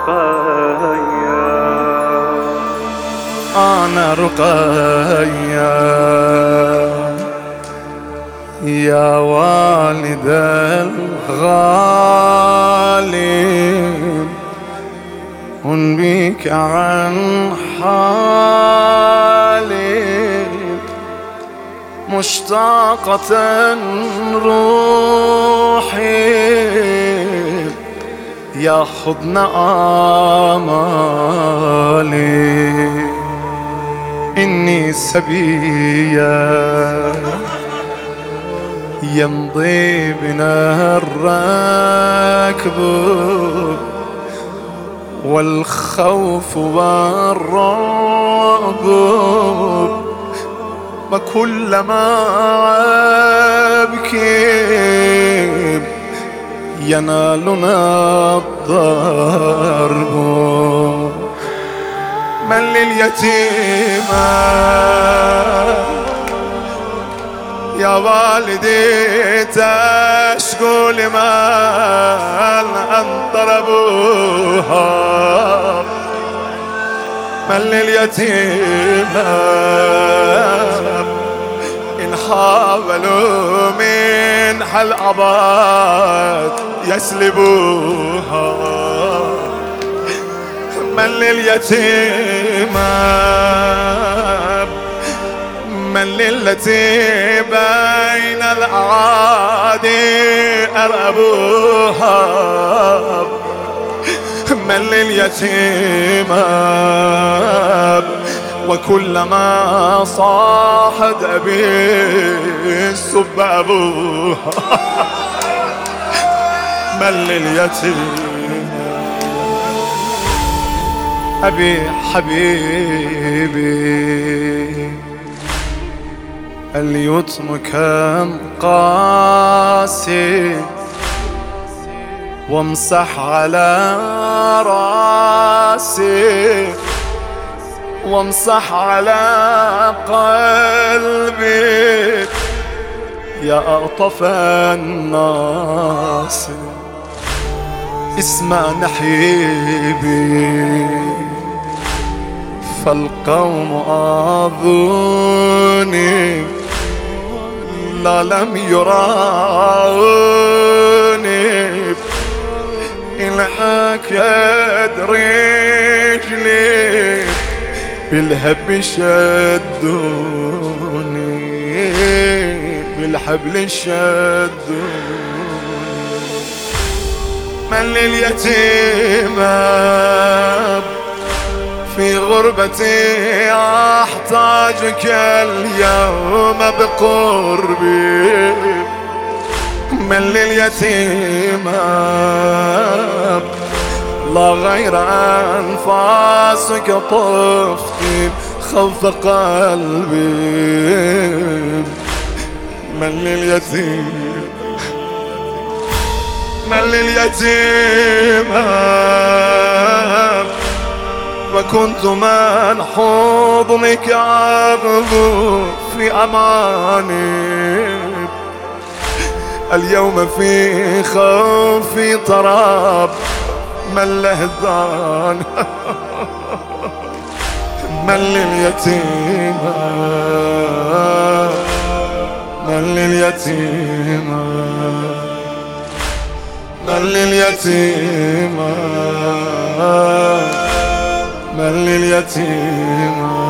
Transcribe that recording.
أنا رقيا يا والد الغالي أنبيك عن حالي مشتاقة روحي يا حضن آمالي إني سبيا يمضي بنا الركب والخوف والرعب وكلما أبكي ينالنا الضرب من لليتيمة يا والدي تشكو لمن ضربوها من لليتيمة إن حاولوا من حل أباد يسلبوها من لليتيمة من للتي بين الأعادي أرأبوها من لليتيمة وكلما صاحت أبي سب أبوها من لليتيمة أبي حبيبي اليتم كم قاسي وامسح على راسي وامسح على قلبي يا ألطف الناس اسمع نحيبي فالقوم آذوني لا لم يراوني الحكت رجلي بالهب شدوني بالحبل شدوني من لليتيمة في غربتي أحتاجك اليوم بقربي من لليتيمة لا غير أنفاسك طفتي خوف قلبي من لليتيمة من لليتيمة وكنت من حضنك أغدو في أماني اليوم في خوفي طراب من لهذان من لليتيمة من لليتيمة من لليتيمة من لليتيمة